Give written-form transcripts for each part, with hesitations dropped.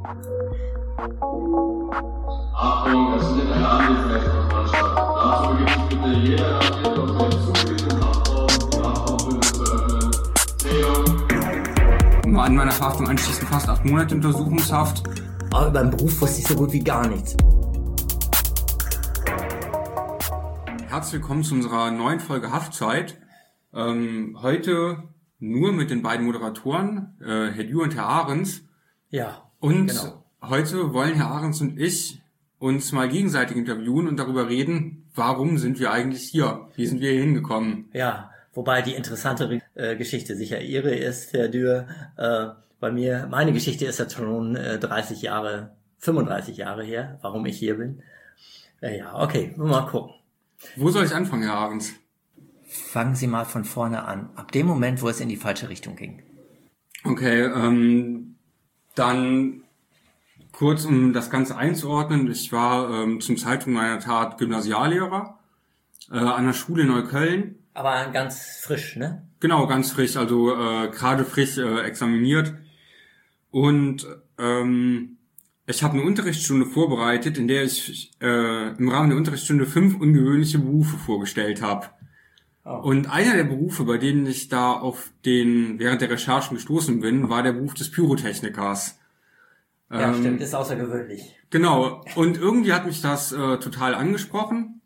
Achtung, es findet eine Anrufrechtskontrolle statt. Dazu begibt sich bitte jeder Ermittler und den zugehörigen Kraftraum, die Kraftraumbündel zu öffnen. Zählung. An meiner Verhaftung anschließend fast 8 Monate Untersuchungshaft. Aber über den Beruf wusste ich so gut wie gar nichts. Herzlich willkommen zu unserer neuen Folge Haftzeit. Heute nur mit den beiden Moderatoren, Herr Dürr und Herr Ahrens. Ja, Und genau. Heute wollen Herr Ahrens und ich uns mal gegenseitig interviewen und darüber reden, warum sind wir eigentlich hier? Wie sind wir hier hingekommen? Ja, wobei die interessantere Geschichte sicher Ihre ist, Herr Dürr. Meine Geschichte ist ja schon 35 Jahre her, warum ich hier bin. Ja, okay, mal gucken. Wo soll ich anfangen, Herr Ahrens? Fangen Sie mal von vorne an. Ab dem Moment, wo es in die falsche Richtung ging. Okay, dann kurz, um das Ganze einzuordnen. Ich war zum Zeitpunkt meiner Tat Gymnasiallehrer an der Schule in Neukölln. Aber ganz frisch, ne? Genau, ganz frisch, also gerade frisch examiniert. Und ich habe eine Unterrichtsstunde vorbereitet, in der ich im Rahmen der Unterrichtsstunde 5 ungewöhnliche Berufe vorgestellt habe. Oh. Und einer der Berufe, bei denen ich da während der Recherchen gestoßen bin, war der Beruf des Pyrotechnikers. Ja, stimmt, ist außergewöhnlich. Genau, und irgendwie hat mich das total angesprochen.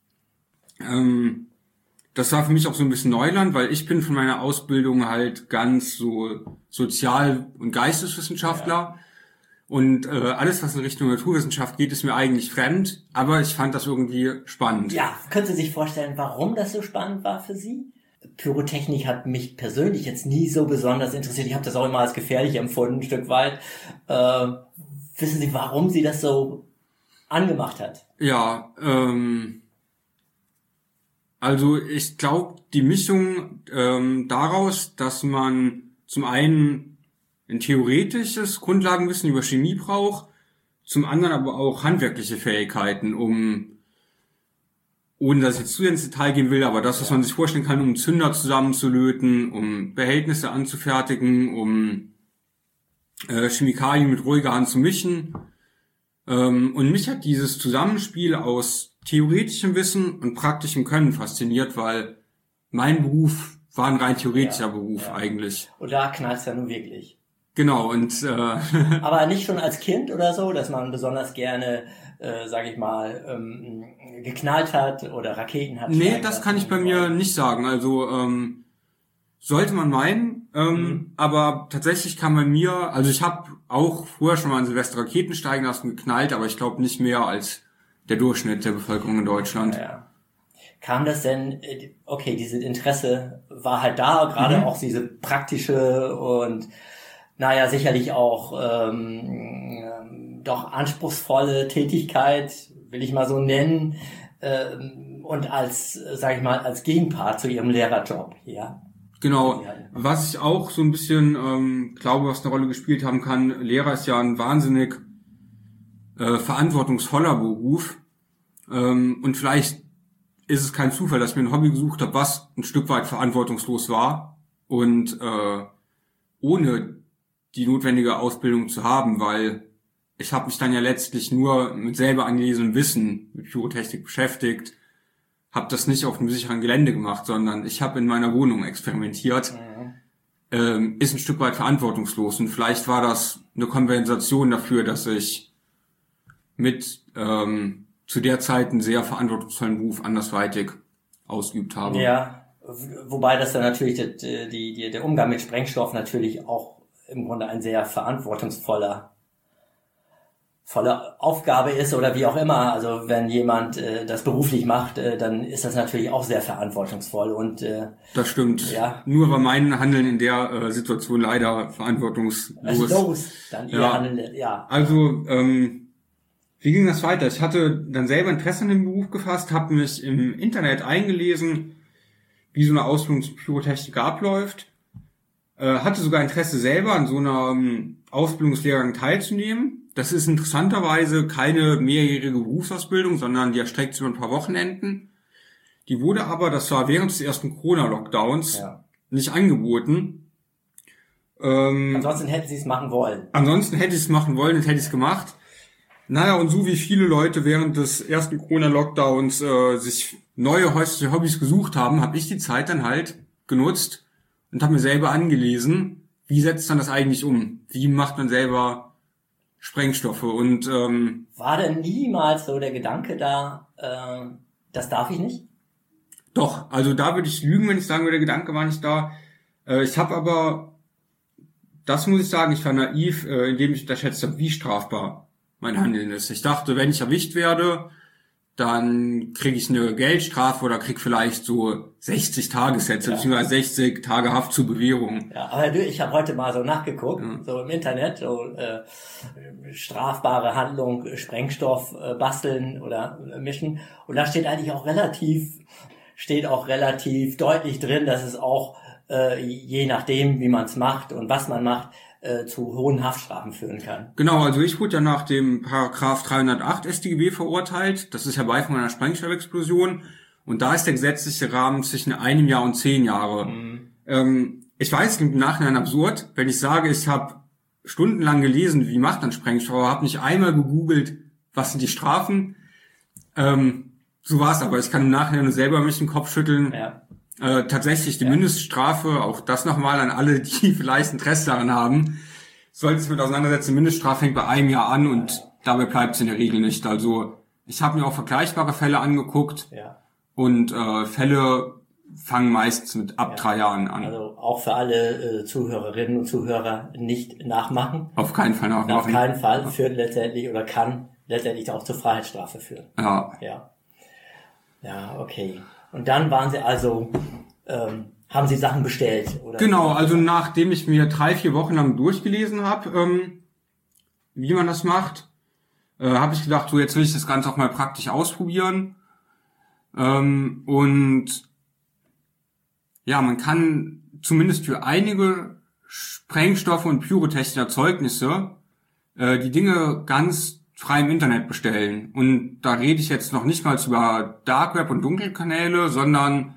Das war für mich auch so ein bisschen Neuland, weil ich bin von meiner Ausbildung halt ganz so Sozial- und Geisteswissenschaftler. Ja. Und alles, was in Richtung Naturwissenschaft geht, ist mir eigentlich fremd, aber ich fand das irgendwie spannend. Ja, können Sie sich vorstellen, warum das so spannend war für Sie? Pyrotechnik hat mich persönlich jetzt nie so besonders interessiert. Ich habe das auch immer als gefährlich empfunden, ein Stück weit. Wissen Sie, warum Sie das so angemacht hat? Ja, also ich glaube, die Mischung daraus, dass man zum einen ein theoretisches Grundlagenwissen über Chemie braucht, zum anderen aber auch handwerkliche Fähigkeiten, ohne dass ich jetzt zu ins Detail gehen will, aber das, was man sich vorstellen kann, um Zünder zusammenzulöten, um Behältnisse anzufertigen, um Chemikalien mit ruhiger Hand zu mischen. Und mich hat dieses Zusammenspiel aus theoretischem Wissen und praktischem Können fasziniert, weil mein Beruf war ein rein theoretischer Beruf eigentlich. Und da knallt's ja nun wirklich. Genau, und aber nicht schon als Kind oder so, dass man besonders gerne, geknallt hat oder Raketen hat? Nee, das kann ich bei mir nicht sagen. Also sollte man meinen, aber tatsächlich kann bei mir, also ich habe auch vorher schon mal an Silvester Raketen steigen lassen, geknallt, aber ich glaube nicht mehr als der Durchschnitt der Bevölkerung in Deutschland. Ja. Kam das denn, okay, dieses Interesse war halt da, gerade auch diese praktische und sicherlich auch doch anspruchsvolle Tätigkeit, will ich mal so nennen, und als Gegenpart zu Ihrem Lehrerjob, ja. Genau, was ich auch so ein bisschen glaube, was eine Rolle gespielt haben kann, Lehrer ist ja ein wahnsinnig verantwortungsvoller Beruf, und vielleicht ist es kein Zufall, dass ich mir ein Hobby gesucht habe, was ein Stück weit verantwortungslos war und ohne die notwendige Ausbildung zu haben, weil ich habe mich dann ja letztlich nur mit selber angelesenem Wissen mit Pyrotechnik beschäftigt, habe das nicht auf einem sicheren Gelände gemacht, sondern ich habe in meiner Wohnung experimentiert. Ist ein Stück weit verantwortungslos und vielleicht war das eine Kompensation dafür, dass ich mit zu der Zeit einen sehr verantwortungsvollen Beruf andersweitig ausgeübt habe. Ja, wobei das dann natürlich der Umgang mit Sprengstoff natürlich auch im Grunde ein sehr volle Aufgabe ist oder wie auch immer. Also wenn jemand das beruflich macht, dann ist das natürlich auch sehr verantwortungsvoll und das stimmt. Ja. Nur war mein Handeln in der Situation leider verantwortungslos. Dann Ihr Handeln, ja. Also wie ging das weiter? Ich hatte dann selber Interesse an dem Beruf gefasst, habe mich im Internet eingelesen, wie so eine Ausbildung zum Pyrotechniker abläuft. Hatte sogar Interesse selber an so einer Ausbildungslehrgang teilzunehmen. Das ist interessanterweise keine mehrjährige Berufsausbildung, sondern die erstreckt sich über ein paar Wochenenden. Die wurde aber, das war während des ersten Corona-Lockdowns, nicht angeboten. Ansonsten hätten sie es machen wollen. Ansonsten hätte ich es machen wollen und hätte ich es gemacht. Naja, und so wie viele Leute während des ersten Corona-Lockdowns sich neue häusliche Hobbys gesucht haben, habe ich die Zeit dann halt genutzt und habe mir selber angelesen, wie setzt man das eigentlich um? Wie macht man selber Sprengstoffe? Und war denn niemals so der Gedanke da, das darf ich nicht? doch, also da würde ich lügen, wenn ich sagen würde, der Gedanke war nicht da. Ich habe aber, das muss ich sagen, ich war naiv, indem ich unterschätzt habe, wie strafbar mein Handeln ist. Ich dachte, wenn ich erwischt werde, dann kriege ich eine Geldstrafe oder krieg vielleicht so 60 Tagessätze, beziehungsweise 60 Tage Haft zur Bewährung. Ja, aber ich habe heute mal so nachgeguckt, so im Internet, so strafbare Handlung, Sprengstoff basteln oder mischen. Und da steht eigentlich auch relativ deutlich drin, dass es auch je nachdem, wie man es macht und was man macht, zu hohen Haftstrafen führen kann. Genau, also ich wurde ja nach dem Paragraph 308 StGB verurteilt. Das ist Herbeiführung einer Sprengstoffexplosion. Und da ist der gesetzliche Rahmen zwischen 1 Jahr und 10 Jahre. Ich weiß, im Nachhinein absurd, wenn ich sage, ich habe stundenlang gelesen, wie macht man Sprengstoff, aber habe nicht einmal gegoogelt, was sind die Strafen. So war es aber. Ich kann im Nachhinein nur selber mich den Kopf schütteln. Ja. Tatsächlich die Mindeststrafe, auch das nochmal an alle, die vielleicht Interesse daran haben, sollte es mit auseinandersetzen, Mindeststrafe fängt bei 1 Jahr an und dabei bleibt es in der Regel nicht. Also ich habe mir auch vergleichbare Fälle angeguckt und Fälle fangen meistens mit ab 3 Jahren an. Also auch für alle Zuhörerinnen und Zuhörer nicht nachmachen. Auf keinen Fall nachmachen. Auf keinen Fall führt letztendlich oder kann letztendlich auch zur Freiheitsstrafe führen. Ja, okay. Und dann waren Sie also, haben Sie Sachen bestellt? Oder? Genau, also nachdem ich mir 3-4 Wochen lang durchgelesen habe, wie man das macht, habe ich gedacht, so jetzt will ich das Ganze auch mal praktisch ausprobieren. Und ja, man kann zumindest für einige Sprengstoffe und pyrotechnische Erzeugnisse die Dinge ganz frei im Internet bestellen. Und da rede ich jetzt noch nicht mal über Dark Web und Dunkelkanäle, sondern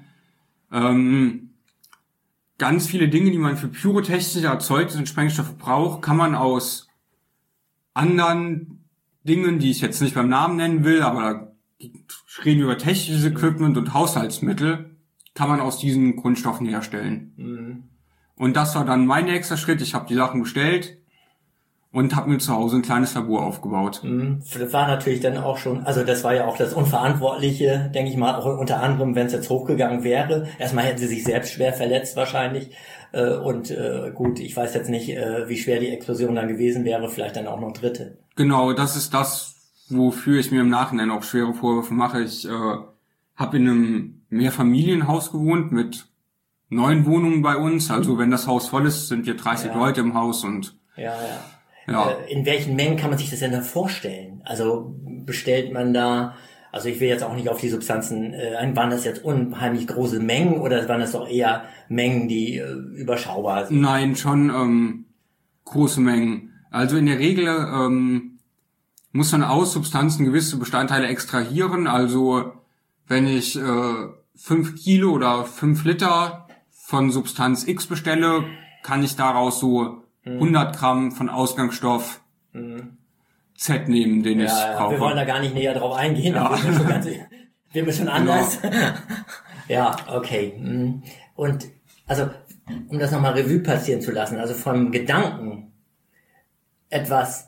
ganz viele Dinge, die man für pyrotechnische Erzeugnisse und Sprengstoffe braucht, kann man aus anderen Dingen, die ich jetzt nicht beim Namen nennen will, aber da reden wir über technisches Equipment und Haushaltsmittel, kann man aus diesen Grundstoffen herstellen. Und das war dann mein nächster Schritt. Ich habe die Sachen bestellt und habe mir zu Hause ein kleines Labor aufgebaut. Das war natürlich dann auch schon, also das war ja auch das Unverantwortliche, denke ich mal, auch unter anderem, wenn es jetzt hochgegangen wäre. Erstmal hätten sie sich selbst schwer verletzt wahrscheinlich. Gut, ich weiß jetzt nicht, wie schwer die Explosion dann gewesen wäre, vielleicht dann auch noch Dritte. Genau, das ist das, wofür ich mir im Nachhinein auch schwere Vorwürfe mache. Ich habe in einem Mehrfamilienhaus gewohnt mit 9 Wohnungen bei uns. Also wenn das Haus voll ist, sind wir 30 Leute im Haus und Ja. Ja. In welchen Mengen kann man sich das denn da vorstellen? Also bestellt man da, also ich will jetzt auch nicht auf die Substanzen waren das jetzt unheimlich große Mengen oder waren das doch eher Mengen, die überschaubar sind? Nein, schon große Mengen. Also in der Regel muss man aus Substanzen gewisse Bestandteile extrahieren. Also wenn ich 5 Kilo oder 5 Liter von Substanz X bestelle, kann ich daraus so 100 Gramm von Ausgangsstoff Z nehmen, den ich brauche. Wir wollen da gar nicht näher drauf eingehen. Ja. Wir müssen anders. Genau. Ja, okay. Und also, um das nochmal Revue passieren zu lassen, also vom Gedanken, etwas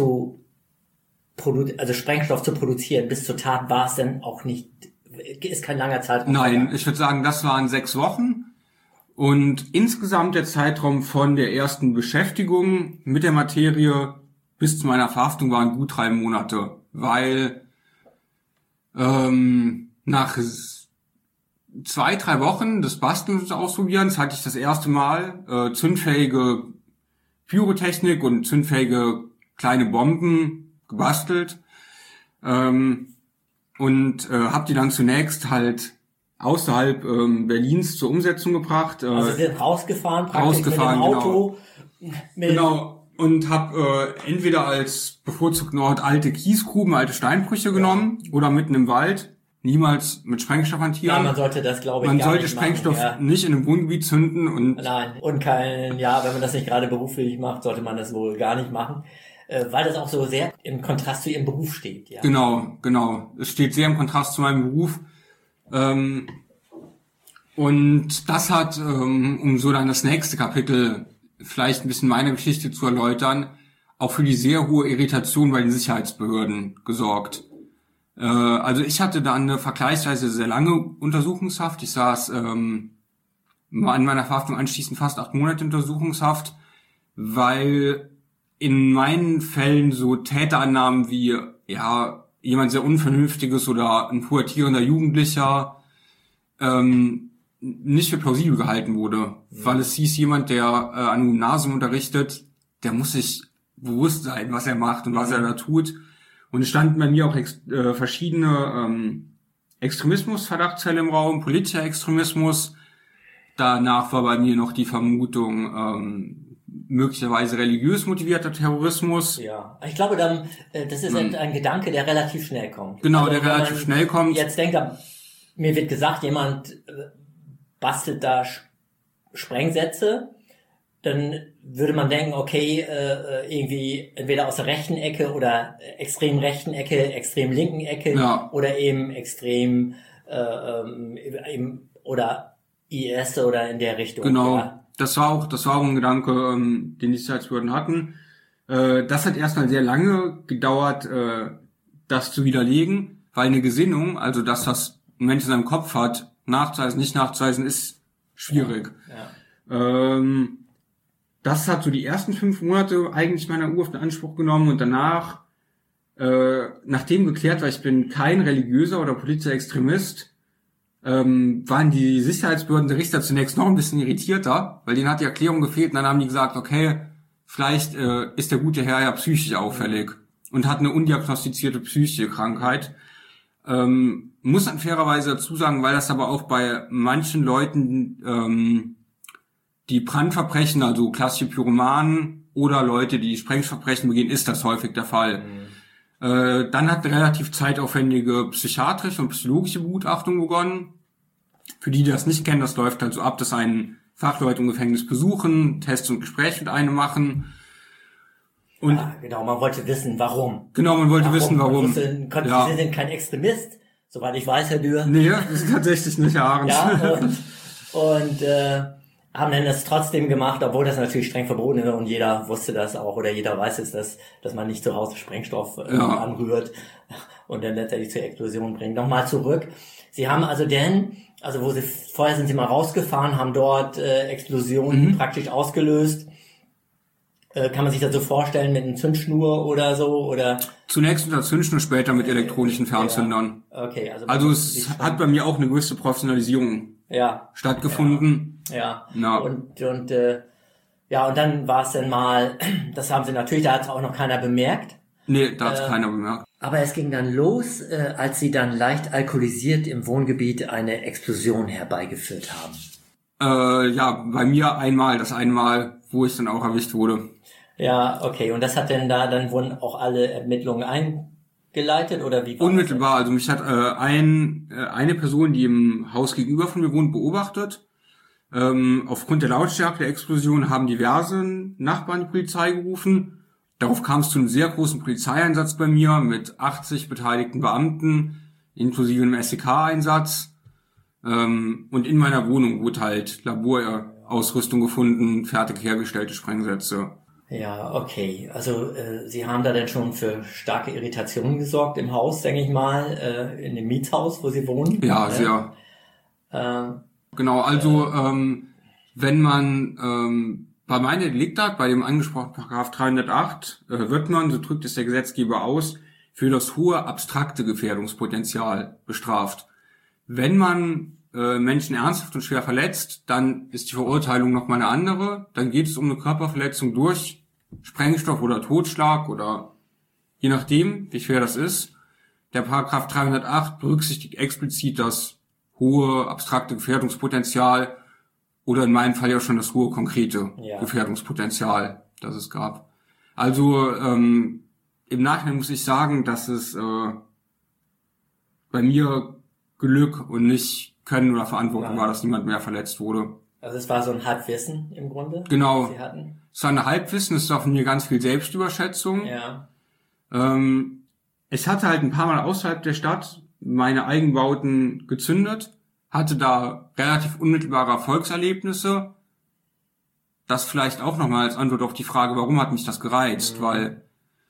also Sprengstoff zu produzieren, bis zur Tat war es dann auch nicht, ist kein langer Zeitraum. Nein, ich würde sagen, das waren 6 Wochen. Und insgesamt der Zeitraum von der ersten Beschäftigung mit der Materie bis zu meiner Verhaftung waren gut 3 Monate, weil nach 2-3 Wochen des Bastelns und Ausprobierens hatte ich das erste Mal zündfähige Pyrotechnik und zündfähige kleine Bomben gebastelt und habe die dann zunächst halt außerhalb Berlins zur Umsetzung gebracht. Also Sie sind rausgefahren mit dem Auto. Genau. Und habe entweder als bevorzugten Ort alte Kiesgruben, alte Steinbrüche genommen oder mitten im Wald niemals mit Sprengstoff hantieren. Ja, man sollte das, glaube ich, Man gar sollte nicht Sprengstoff machen, ja. nicht in einem Wohngebiet zünden und Nein, und wenn man das nicht gerade beruflich macht, sollte man das wohl gar nicht machen, weil das auch so sehr im Kontrast zu ihrem Beruf steht, ja. Genau. Es steht sehr im Kontrast zu meinem Beruf. Und das hat, um so dann das nächste Kapitel vielleicht ein bisschen meine Geschichte zu erläutern, auch für die sehr hohe Irritation bei den Sicherheitsbehörden gesorgt. Also ich hatte dann eine vergleichsweise sehr lange Untersuchungshaft. Ich saß an meiner Verhaftung anschließend fast 8 Monate Untersuchungshaft, weil in meinen Fällen so Täterannahmen wie, ja, jemand sehr Unvernünftiges oder ein pubertierender Jugendlicher nicht für plausibel gehalten wurde. Weil es hieß, jemand, der an einem Gymnasium unterrichtet, der muss sich bewusst sein, was er macht und was er da tut. Und es standen bei mir auch verschiedene Extremismusverdachtsfälle im Raum, politischer Extremismus. Danach war bei mir noch die Vermutung, möglicherweise religiös motivierter Terrorismus. Ja, ich glaube dann, das ist ein Gedanke, der relativ schnell kommt. Genau, also, der relativ schnell kommt. Jetzt denkt mir wird gesagt, jemand bastelt da Sprengsätze, dann würde man denken, okay, irgendwie entweder aus der rechten Ecke oder extrem rechten Ecke, extrem linken Ecke, ja, oder eben extrem oder IS oder in der Richtung. Genau, ja. Das war auch ein Gedanke, den die Sicherheitsbehörden hatten. Das hat erstmal sehr lange gedauert, das zu widerlegen, weil eine Gesinnung, also dass das ein Mensch in seinem Kopf hat, nachzuweisen, nicht nachzuweisen, ist schwierig. Ja. Das hat so die ersten 5 Monate eigentlich meiner Urhaft in Anspruch genommen und danach, nachdem geklärt war, ich bin kein religiöser oder politischer Extremist, waren die Sicherheitsbehörden der Richter zunächst noch ein bisschen irritierter, weil denen hat die Erklärung gefehlt und dann haben die gesagt, okay, vielleicht ist der gute Herr ja psychisch auffällig und hat eine undiagnostizierte psychische Krankheit. Muss dann fairerweise dazu sagen, weil das aber auch bei manchen Leuten, die Brandverbrechen, also klassische Pyromanen oder Leute, die Sprengstoffverbrechen begehen, ist das häufig der Fall. Dann hat eine relativ zeitaufwendige psychiatrische und psychologische Begutachtung begonnen. Für die das nicht kennen, das läuft halt so ab, dass einen Fachleute im Gefängnis besuchen, Tests und Gespräche mit einem machen. Und ja, genau, man wollte wissen, warum. Genau, man wollte wissen, warum. Sie sind kein Extremist, soweit ich weiß, Herr Dürr. Nee, das ist tatsächlich nicht, Herr Ahrens. Ja, und haben dann das trotzdem gemacht, obwohl das natürlich streng verboten ist und jeder wusste das auch oder jeder weiß es, dass man nicht zu Hause Sprengstoff anrührt und dann letztendlich zur Explosion bringt. Nochmal zurück. Sie haben vorher sind Sie mal rausgefahren, haben dort Explosionen praktisch ausgelöst. Kann man sich das so vorstellen mit einer Zündschnur oder so? Oder? Zunächst mit der Zündschnur, später mit elektronischen Fernzündern. Ja. Okay, also es hat bei mir auch eine gewisse Professionalisierung stattgefunden. Ja. Und dann war es dann mal, das haben Sie natürlich, da hat es auch noch keiner bemerkt. Nee, da hat es keiner bemerkt. Aber es ging dann los, als Sie dann leicht alkoholisiert im Wohngebiet eine Explosion herbeigeführt haben. Bei mir das einmal, wo ich dann auch erwischt wurde. Ja, okay. Und das hat dann dann wurden auch alle Ermittlungen eingeleitet oder wie war Unmittelbar, also mich hat eine Person, die im Haus gegenüber von mir wohnt, beobachtet. Aufgrund der Lautstärke der Explosion haben diverse Nachbarn die Polizei gerufen. Darauf kam es zu einem sehr großen Polizeieinsatz bei mir mit 80 beteiligten Beamten, inklusive einem SEK-Einsatz. Und in meiner Wohnung wurde halt Laborausrüstung gefunden, fertig hergestellte Sprengsätze. Ja, okay. Also Sie haben da dann schon für starke Irritationen gesorgt im Haus, denke ich mal, in dem Mietshaus, wo Sie wohnen. Ja, sehr. Genau, also wenn man bei meiner Deliktat, bei dem angesprochenen Paragraph 308, wird man, so drückt es der Gesetzgeber aus, für das hohe abstrakte Gefährdungspotenzial bestraft. Wenn man Menschen ernsthaft und schwer verletzt, dann ist die Verurteilung nochmal eine andere. Dann geht es um eine Körperverletzung durch Sprengstoff oder Totschlag oder je nachdem, wie schwer das ist. Der Paragraph 308 berücksichtigt explizit das hohe abstrakte Gefährdungspotenzial oder in meinem Fall ja schon das hohe konkrete Gefährdungspotenzial, das es gab. Also im Nachhinein muss ich sagen, dass es bei mir Glück und nicht Können oder Verantwortung Ja. war, dass niemand mehr verletzt wurde. Also es war so ein Halbwissen im Grunde, Genau. was Sie hatten. Es war eine Halbwissen, es war von mir ganz viel Selbstüberschätzung. Ja. Ich hatte halt ein paar Mal außerhalb der Stadt meine Eigenbauten gezündet, hatte da relativ unmittelbare Erfolgserlebnisse. Das vielleicht auch nochmal als Antwort auf die Frage, warum hat mich das gereizt, weil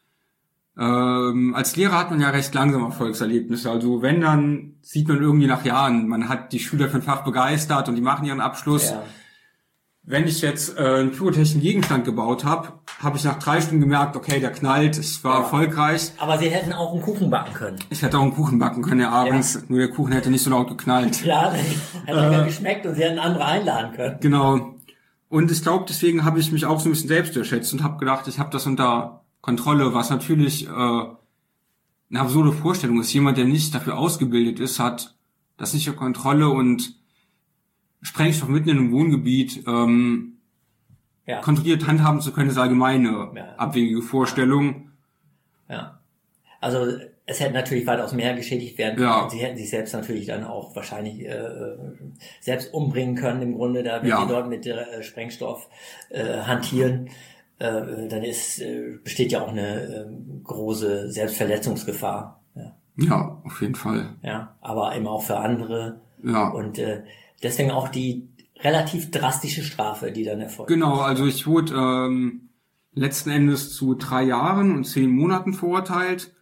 als Lehrer hat man ja recht langsam Erfolgserlebnisse. Also wenn, dann sieht man irgendwie nach Jahren, man hat die Schüler für ein Fach begeistert und die machen ihren Abschluss. Ja. Wenn ich jetzt einen pyrotechnischen Gegenstand gebaut habe, habe ich nach 3 Stunden gemerkt, okay, der knallt, es war erfolgreich. Aber Sie hätten auch einen Kuchen backen können. Ich hätte auch einen Kuchen backen können, ja, abends, nur der Kuchen hätte nicht so laut geknallt. Ja, hat lecker geschmeckt und Sie hätten andere einladen können. Genau. Und ich glaube, deswegen habe ich mich auch so ein bisschen selbst überschätzt und habe gedacht, ich habe das unter Kontrolle, was natürlich eine absurde Vorstellung ist. Jemand, der nicht dafür ausgebildet ist, hat das nicht unter Kontrolle und Sprengstoff mitten in einem Wohngebiet kontrolliert handhaben zu können, ist allgemeine abwegige Vorstellung. Ja. Also es hätte natürlich weitaus mehr geschädigt werden können. Ja. Sie hätten sich selbst natürlich dann auch wahrscheinlich selbst umbringen können im Grunde, da wenn Ja. Sie dort mit Sprengstoff hantieren. Dann besteht ja auch eine große Selbstverletzungsgefahr. Ja. Ja, auf jeden Fall. Ja, aber eben auch für andere. Ja. Und deswegen auch die relativ drastische Strafe, die dann erfolgt. Genau, also ich wurde letzten Endes zu 3 Jahren und 10 Monaten verurteilt.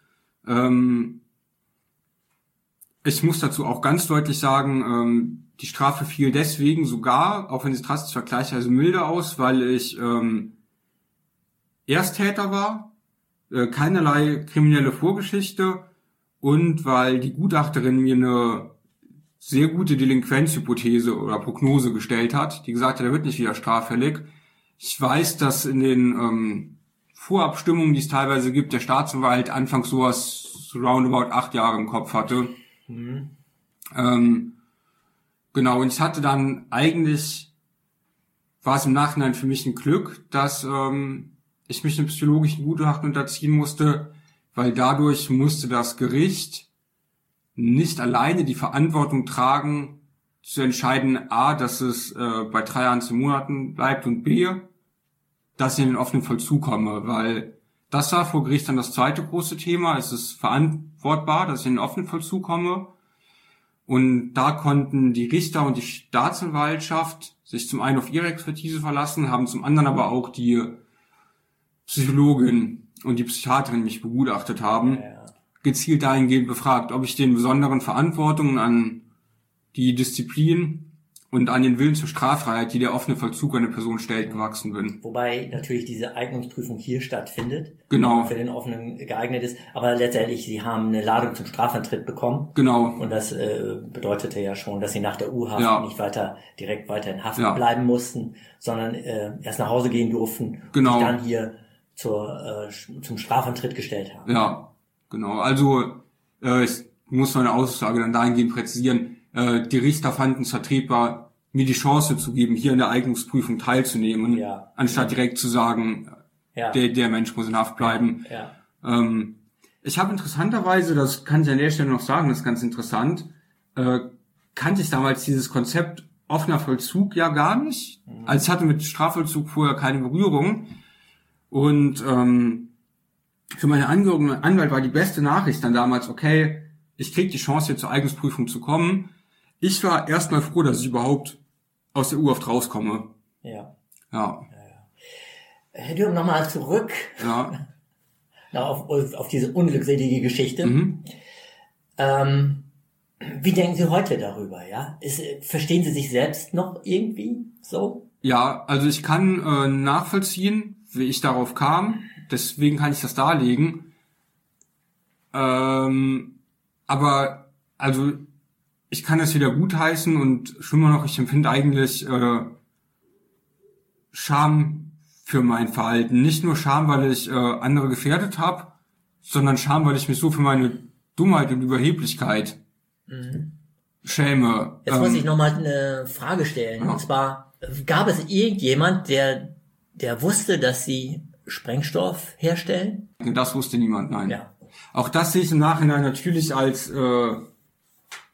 Ich muss dazu auch ganz deutlich sagen, die Strafe fiel deswegen sogar, auch wenn sie drastisch vergleichsweise milde aus, weil ich Ersttäter war, keinerlei kriminelle Vorgeschichte und weil die Gutachterin mir eine sehr gute Delinquenzhypothese oder Prognose gestellt hat, die gesagt hat, er wird nicht wieder straffällig. Ich weiß, dass in den Vorabstimmungen, die es teilweise gibt, der Staatsanwalt anfangs sowas roundabout 8 Jahre im Kopf hatte. Mhm. Genau, und ich hatte dann eigentlich, war es im Nachhinein für mich ein Glück, dass ich mich einem psychologischen Gutachten unterziehen musste, weil dadurch musste das Gericht nicht alleine die Verantwortung tragen, zu entscheiden, a, dass es bei 3 Jahren 10 Monaten bleibt und b, dass ich in den offenen Vollzug komme, weil das war vor Gericht dann das zweite große Thema. Es ist verantwortbar, dass ich in den offenen Vollzug komme. Und da konnten die Richter und die Staatsanwaltschaft sich zum einen auf ihre Expertise verlassen, haben zum anderen aber auch die Psychologin und die Psychiaterin mich begutachtet haben, gezielt dahingehend befragt, ob ich den besonderen Verantwortungen an die Disziplin und an den Willen zur Straffreiheit, die der offene Vollzug einer Person stellt, gewachsen bin. Wobei natürlich diese Eignungsprüfung hier stattfindet. Genau. Für den offenen geeignet ist. Aber letztendlich, Sie haben eine Ladung zum Strafantritt bekommen. Genau. Und das bedeutete ja schon, dass Sie nach der U-Haft nicht direkt weiter in Haft bleiben mussten, sondern erst nach Hause gehen durften und sich dann hier zum Strafantritt gestellt haben. Ja, genau. Also ich muss meine Aussage dann dahingehend präzisieren. Die Richter fanden es vertretbar, mir die Chance zu geben, hier in der Eignungsprüfung teilzunehmen, anstatt direkt zu sagen, der Mensch muss in Haft bleiben. Ja. Ich habe interessanterweise, das kann ich an der Stelle noch sagen, das ist ganz interessant, kannte ich damals dieses Konzept offener Vollzug ja gar nicht. Also ich hatte mit Strafvollzug vorher keine Berührung. Und für meine Angehörigen und Anwalt war die beste Nachricht dann damals, okay, ich krieg die Chance, hier zur Eignungsprüfung zu kommen. Ich war erstmal froh, dass ich überhaupt aus der U-Haft rauskomme. Ja. Ja. Dürfen nochmal zurück auf diese unglückselige Geschichte. Mhm. Wie denken Sie heute darüber? Ja, verstehen Sie sich selbst noch irgendwie so? Ja, also ich kann nachvollziehen, wie ich darauf kam. Deswegen kann ich das darlegen. Aber also ich kann es wieder gutheißen und schlimmer noch, ich empfinde eigentlich Scham für mein Verhalten. Nicht nur Scham, weil ich andere gefährdet habe, sondern Scham, weil ich mich so für meine Dummheit und Überheblichkeit schäme. Jetzt muss ich nochmal eine Frage stellen. Ja. Und zwar, gab es irgendjemand, der wusste, dass Sie Sprengstoff herstellen? Das wusste niemand, nein. Ja. Auch das sehe ich im Nachhinein natürlich als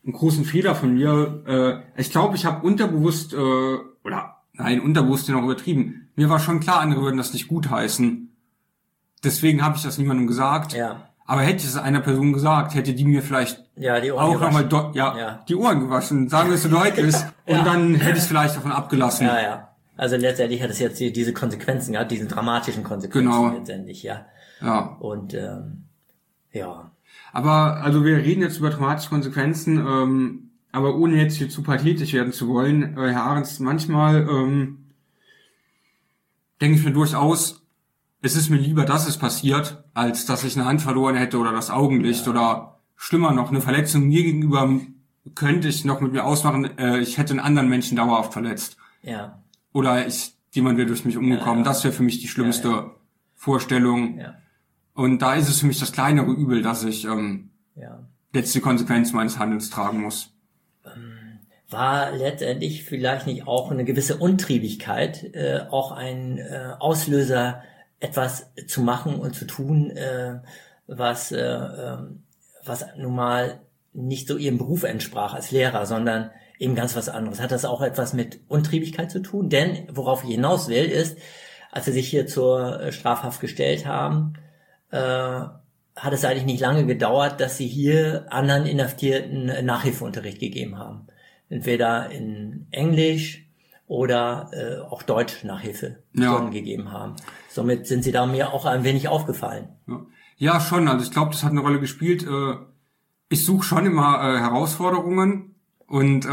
einen großen Fehler von mir. Ich glaube, ich habe unterbewusst, unterbewusst noch übertrieben. Mir war schon klar, andere würden das nicht gutheißen. Deswegen habe ich das niemandem gesagt. Ja. Aber hätte ich es einer Person gesagt, hätte die mir vielleicht Die Ohren auch gewaschen. nochmal die Ohren gewaschen, sagen wir es so deutlich. Und dann hätte ich es vielleicht davon abgelassen. Ja. Also letztendlich hat es jetzt diese Konsequenzen gehabt, diese dramatischen Konsequenzen Genau. letztendlich, ja. Ja. Und ja. Aber also wir reden jetzt über dramatische Konsequenzen, aber ohne jetzt hier zu pathetisch werden zu wollen, Herr Ahrens, manchmal denke ich mir durchaus, es ist mir lieber, dass es passiert, als dass ich eine Hand verloren hätte oder das Augenlicht oder schlimmer noch, eine Verletzung mir gegenüber könnte ich noch mit mir ausmachen, ich hätte einen anderen Menschen dauerhaft verletzt. Ja. Oder jemand wäre durch mich umgekommen. Das wäre für mich die schlimmste Vorstellung. Ja. Und da ist es für mich das kleinere Übel, dass ich jetzt die Konsequenz meines Handelns tragen muss. War letztendlich vielleicht nicht auch eine gewisse Untriebigkeit, auch ein Auslöser, etwas zu machen und zu tun, was nun mal nicht so ihrem Beruf entsprach als Lehrer, sondern eben ganz was anderes. Hat das auch etwas mit Untriebigkeit zu tun? Denn worauf ich hinaus will, ist, als sie sich hier zur Strafhaft gestellt haben, hat es eigentlich nicht lange gedauert, dass sie hier anderen Inhaftierten Nachhilfeunterricht gegeben haben. Entweder in Englisch oder auch Deutsch Nachhilfestunden gegeben haben. Somit sind sie da mir auch ein wenig aufgefallen. Ja, schon. Also ich glaube, das hat eine Rolle gespielt. Ich suche schon immer Herausforderungen und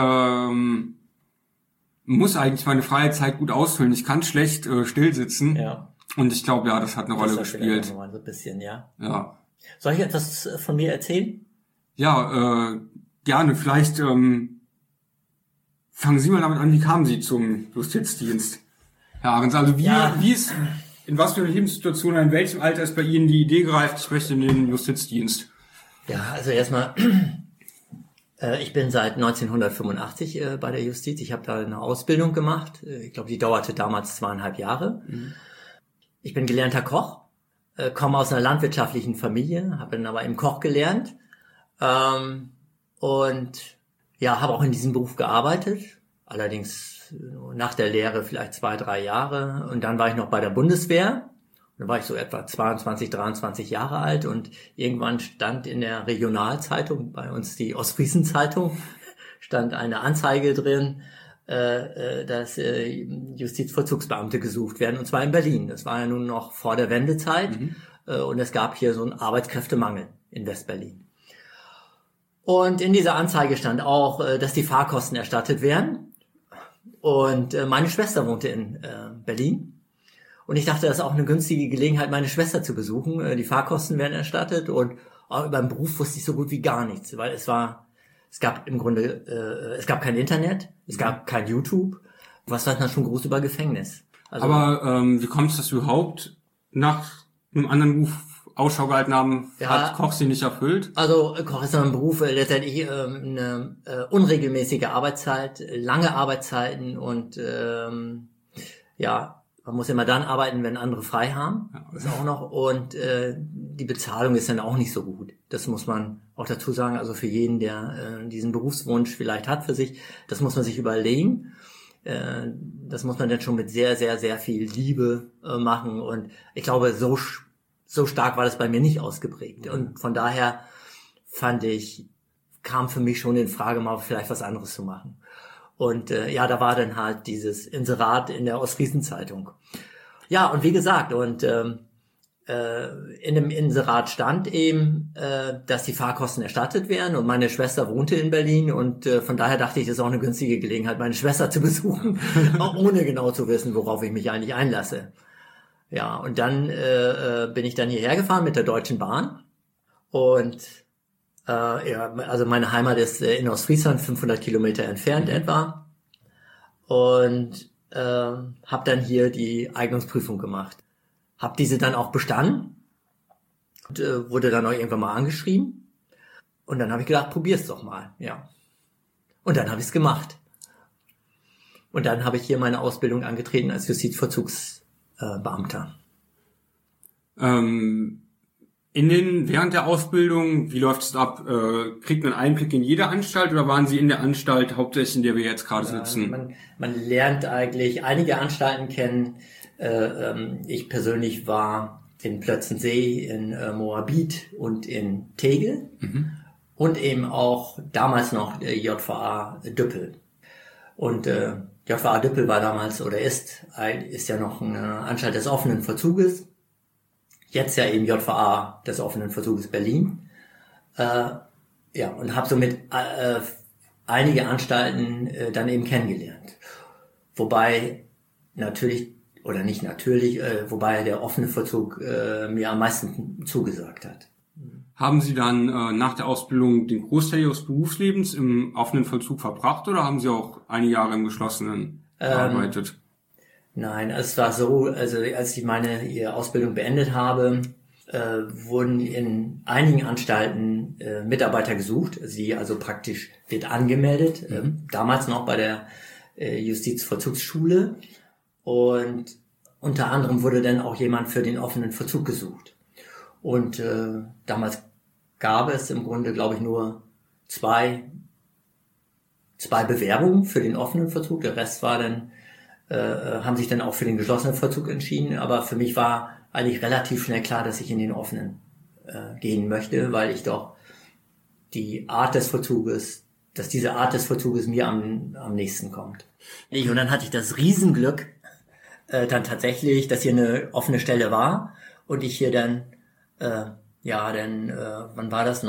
muss eigentlich meine freie Zeit gut ausfüllen. Ich kann schlecht still sitzen. Ja. Und ich glaube, ja, das hat eine Rolle gespielt. So ein bisschen, ja. Ja. Soll ich etwas von mir erzählen? Ja, gerne. Vielleicht fangen Sie mal damit an, wie kamen Sie zum Justizdienst? Herr Ahrens, also in was für einer Lebenssituation, in welchem Alter ist bei Ihnen die Idee gereift, ich möchte in den Justizdienst? Ja, also erstmal, ich bin seit 1985 bei der Justiz. Ich habe da eine Ausbildung gemacht. Ich glaube, die dauerte damals 2,5 Jahre. Ich bin gelernter Koch, komme aus einer landwirtschaftlichen Familie, habe dann aber eben Koch gelernt und ja, habe auch in diesem Beruf gearbeitet, allerdings nach der Lehre vielleicht 2-3 Jahre und dann war ich noch bei der Bundeswehr. Dann war ich so etwa 22, 23 Jahre alt und irgendwann stand in der Regionalzeitung, bei uns die Ostfriesen-Zeitung, stand eine Anzeige drin, dass Justizvollzugsbeamte gesucht werden, und zwar in Berlin. Das war ja nun noch vor der Wendezeit und es gab hier so einen Arbeitskräftemangel in Westberlin. Und in dieser Anzeige stand auch, dass die Fahrkosten erstattet werden. Und meine Schwester wohnte in Berlin. Und ich dachte, das ist auch eine günstige Gelegenheit, meine Schwester zu besuchen. Die Fahrkosten werden erstattet und auch über den Beruf wusste ich so gut wie gar nichts, weil es gab im Grunde, es gab kein Internet, es gab kein YouTube. Was weiß man schon groß über Gefängnis? Also, aber wie kommt es, dass Sie überhaupt nach einem anderen Beruf Ausschau gehalten haben, hat Koch Sie nicht erfüllt? Also Koch ist ein Beruf, letztendlich eine unregelmäßige Arbeitszeit, lange Arbeitszeiten und man muss immer dann arbeiten, wenn andere frei haben. Das auch noch. Und die Bezahlung ist dann auch nicht so gut. Das muss man auch dazu sagen. Also für jeden, der diesen Berufswunsch vielleicht hat für sich, das muss man sich überlegen. Das muss man dann schon mit sehr, sehr, sehr viel Liebe machen. Und ich glaube, so stark war das bei mir nicht ausgeprägt. Und von daher kam für mich schon in Frage, mal vielleicht was anderes zu machen. Und da war dann halt dieses Inserat in der Ostfriesen-Zeitung. Ja, und wie gesagt, und in dem Inserat stand eben, dass die Fahrkosten erstattet werden, und meine Schwester wohnte in Berlin, und von daher dachte ich, das ist auch eine günstige Gelegenheit, meine Schwester zu besuchen, ohne genau zu wissen, worauf ich mich eigentlich einlasse. Ja, und dann bin ich dann hierher gefahren mit der Deutschen Bahn, und also meine Heimat ist in Ostfriesland, 500 Kilometer entfernt etwa, und habe dann hier die Eignungsprüfung gemacht. Habe diese dann auch bestanden und wurde dann auch irgendwann mal angeschrieben, und dann habe ich gedacht, probier's doch mal, ja. Und dann habe ich es gemacht. Und dann habe ich hier meine Ausbildung angetreten als Justizvollzugsbeamter. Während der Ausbildung, wie läuft es ab? Kriegt man Einblick in jede Anstalt oder waren Sie in der Anstalt hauptsächlich, in der wir jetzt gerade sitzen? Man lernt eigentlich einige Anstalten kennen. Ich persönlich war in Plötzensee, in Moabit und in Tegel und eben auch damals noch JVA Düppel. Und JVA Düppel war damals oder ist ja noch eine Anstalt des offenen Vollzuges. Jetzt ja eben JVA des offenen Vollzuges Berlin. Und habe somit einige Anstalten dann eben kennengelernt. Wobei wobei der offene Vollzug mir am meisten zugesagt hat. Haben Sie dann nach der Ausbildung den Großteil Ihres Berufslebens im offenen Vollzug verbracht oder haben Sie auch einige Jahre im geschlossenen gearbeitet? Nein, es war so, also als ich ihre Ausbildung beendet habe, wurden in einigen Anstalten Mitarbeiter gesucht, also praktisch wird angemeldet, damals noch bei der Justizvollzugsschule, und unter anderem wurde dann auch jemand für den offenen Vollzug gesucht. Und damals gab es im Grunde, glaube ich, nur zwei Bewerbungen für den offenen Vollzug, der Rest war dann haben sich dann auch für den geschlossenen Vollzug entschieden, aber für mich war eigentlich relativ schnell klar, dass ich in den offenen gehen möchte, weil ich doch diese Art des Vollzuges mir am nächsten kommt. Und dann hatte ich das Riesenglück, dann tatsächlich, dass hier eine offene Stelle war und ich hier dann, wann war das?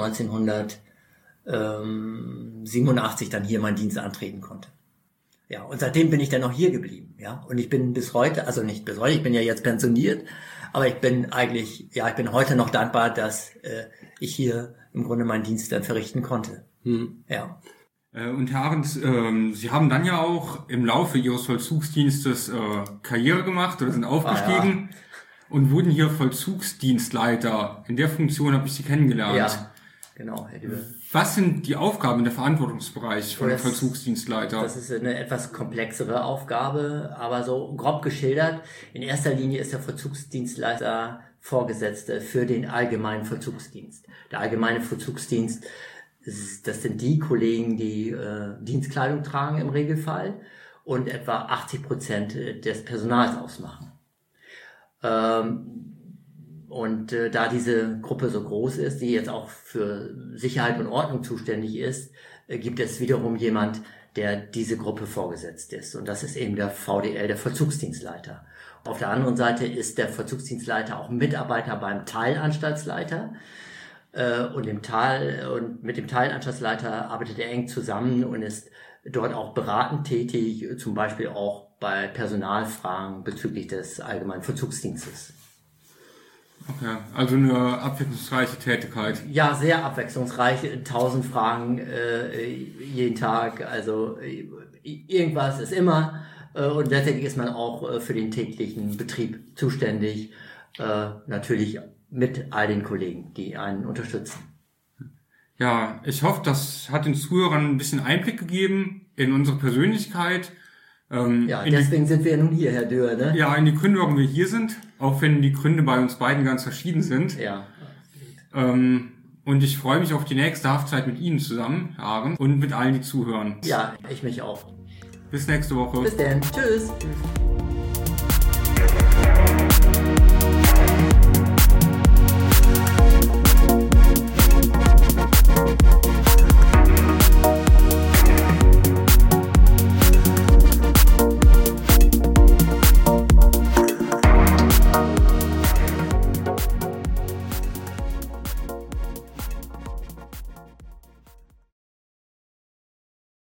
1987 dann hier meinen Dienst antreten konnte. Ja, und seitdem bin ich dann noch hier geblieben, ja. Und ich bin bis heute, also nicht bis heute, ich bin ja jetzt pensioniert, aber ich bin heute noch dankbar, dass ich hier im Grunde meinen Dienst dann verrichten konnte. Ja. Und Herr Arendt, Sie haben dann ja auch im Laufe Ihres Vollzugsdienstes Karriere gemacht oder sind aufgestiegen und wurden hier Vollzugsdienstleiter. In der Funktion habe ich Sie kennengelernt. Ja, genau, Herr Dübe. Was sind die Aufgaben in der Verantwortungsbereich von Vollzugsdienstleiter? Das ist eine etwas komplexere Aufgabe, aber so grob geschildert. In erster Linie ist der Vollzugsdienstleiter Vorgesetzte für den allgemeinen Vollzugsdienst. Der allgemeine Vollzugsdienst, das sind die Kollegen, die Dienstkleidung tragen im Regelfall und etwa 80% des Personals ausmachen. Und da diese Gruppe so groß ist, die jetzt auch für Sicherheit und Ordnung zuständig ist, gibt es wiederum jemand, der diese Gruppe vorgesetzt ist. Und das ist eben der VDL, der Vollzugsdienstleiter. Auf der anderen Seite ist der Vollzugsdienstleiter auch Mitarbeiter beim Teilanstaltsleiter. Und mit dem Teilanstaltsleiter arbeitet er eng zusammen und ist dort auch beratend tätig, zum Beispiel auch bei Personalfragen bezüglich des allgemeinen Vollzugsdienstes. Okay, also eine abwechslungsreiche Tätigkeit. Ja, sehr abwechslungsreich. 1000 Fragen jeden Tag. Also irgendwas ist immer. Und letztendlich ist man auch für den täglichen Betrieb zuständig. Natürlich mit all den Kollegen, die einen unterstützen. Ja, ich hoffe, das hat den Zuhörern ein bisschen Einblick gegeben in unsere Persönlichkeit. Deswegen sind wir ja nun hier, Herr Dürr, ne? Ja, in die Gründe, warum wir hier sind, auch wenn die Gründe bei uns beiden ganz verschieden sind. Ja. Und ich freue mich auf die nächste Haftzeit mit Ihnen zusammen, Herr Arendt, und mit allen, die zuhören. Ja, ich mich auch. Bis nächste Woche. Bis dann. Tschüss.